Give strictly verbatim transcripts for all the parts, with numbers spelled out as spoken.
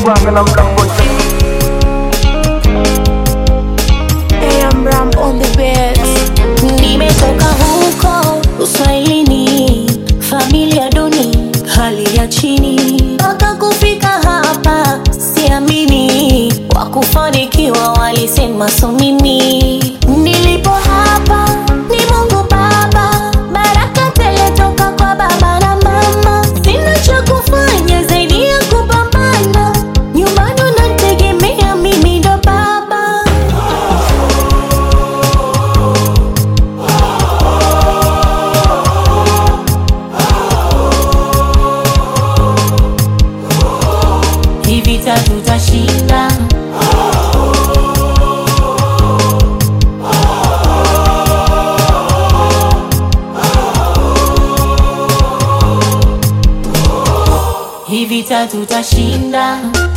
Hey, I'm Ram on the beats. Nimetoka huko Uswahilini, familia duni, hali ya chini, mpaka kufika hapa siamini. Wakufanikiwa walisema so mimi. Nilipo hapa ni Mungu Baba, baraka tele toka kwa baba na mama. Sina cha kufanya zaidi ya kupambana, nyumbani unategemea mimi ndo baba. Hii vita tutashinda. Hii vita tutashinda.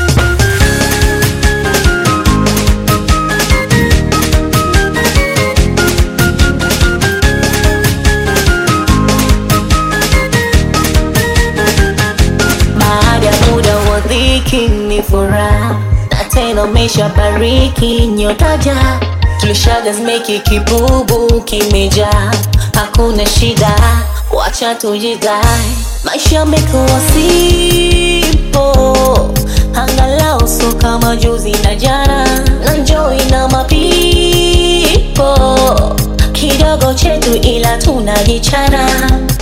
Baada ya muda wa dhiki ni furaha, na tena umeshabariki nyota ja. Tulishaga zimeki kibubu kimejaa, hakuna shida, wacha tujidai. Maisha yamekuwa sipo, angalau so kama juzi na jana. Na enjoy na mapipo, kidogo chetu ila tunajichana.